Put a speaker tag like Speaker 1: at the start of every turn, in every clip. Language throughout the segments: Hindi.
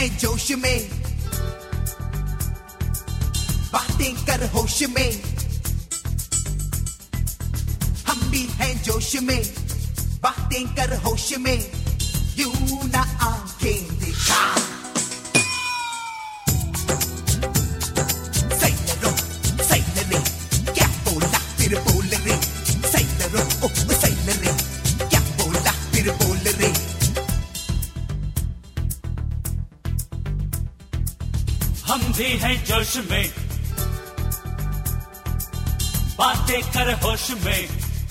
Speaker 1: हैं जोश में, बातें कर होश में। हम भी हैं जोश में, बातें कर होश में। यूं ना आंखें दिखा। सैलरो सैलरे क्या बोला फिर बोल रे। सैलरो सैलरे क्या बोला फिर बोल रे।
Speaker 2: हम भी हैं जोश में, बातें कर होश में।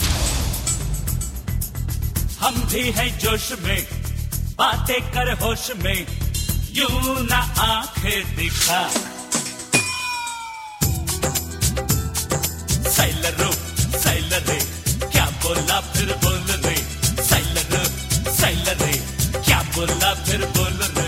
Speaker 2: हम भी हैं जोश में, बातें कर होश में। यूं ना आंखें दिखा। सैलरो सैलरे क्या बोला फिर बोल रे। सैलरो सैलरे क्या बोला फिर बोल रे।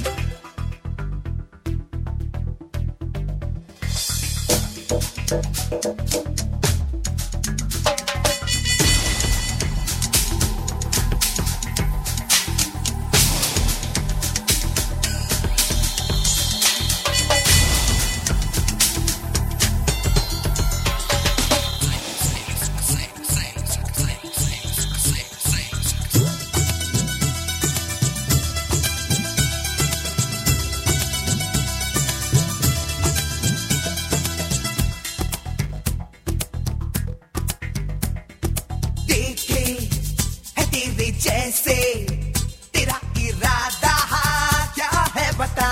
Speaker 1: जैसे तेरा इरादा क्या है बता।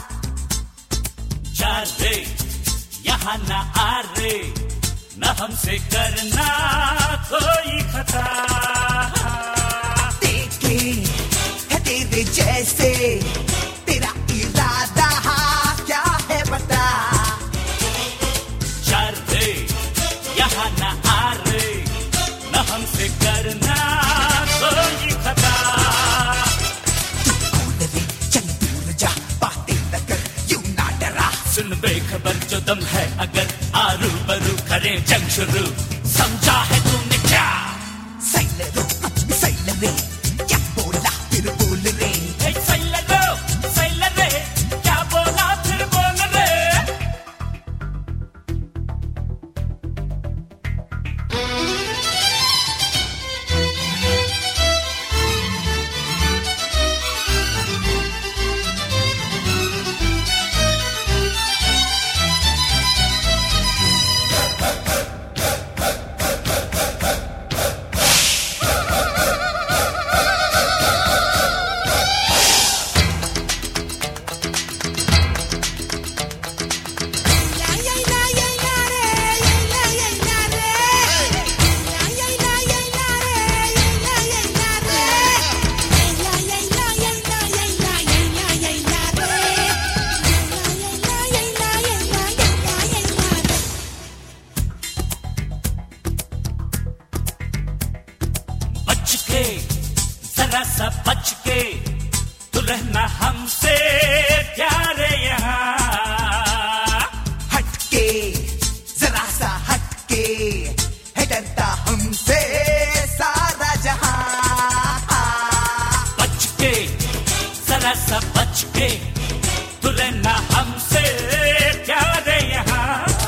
Speaker 2: जा रे यहाँ ना आ रे, न हमसे करना कोई खता।
Speaker 1: देखे है तेरे जैसे तेरा इरादा क्या है बता।
Speaker 2: जा रे यहाँ ना आ रे, न हमसे करना कोई खता।
Speaker 1: बोल रे चल दूर जा, बातें न कर यूं ना डरा।
Speaker 2: सुन बेखबर जो दम है अगर आरू बरू करें जंग शुरू। समझा है तूने क्या।
Speaker 1: सैलरो सैलरे क्या बोला फिर बोल रे।
Speaker 2: सैलरो सैलरे क्या बोला फिर बोल रे। जरा सा बच के तू रहना हमसे प्यारे यहाँ।
Speaker 1: हटके जरा सा हटके है डरता हमसे सारा जहां।
Speaker 2: बच के जरा सा बच के तू रहना हमसे प्यारे यहाँ।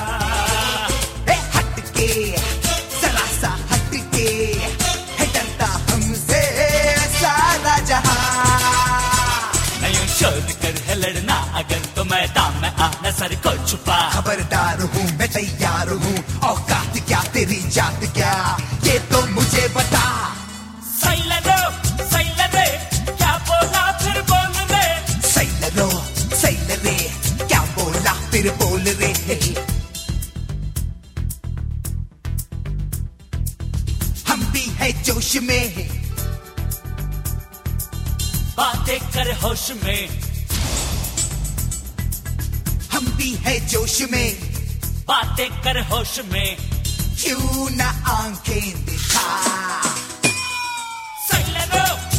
Speaker 1: हटके जरा सा हटके है डरता हमसे सारा जहां।
Speaker 2: नहीं शोध कर है लड़ना अगर तो मैदान में आना सर को छुपा।
Speaker 1: खबरदार हूँ मैं तैयार हूँ, औकात क्या तेरी जात क्या ये तो मुझे बता।
Speaker 2: सैलरो सैलरे क्या बोला फिर बोल रे।
Speaker 1: सैलरो सैलरे क्या बोला फिर बोल रे। हम भी है जोश में,
Speaker 2: बातें कर होश में।
Speaker 1: हम भी है जोश में,
Speaker 2: बातें कर होश में।
Speaker 1: क्यों ना आंखें दिखा।
Speaker 2: सैलरो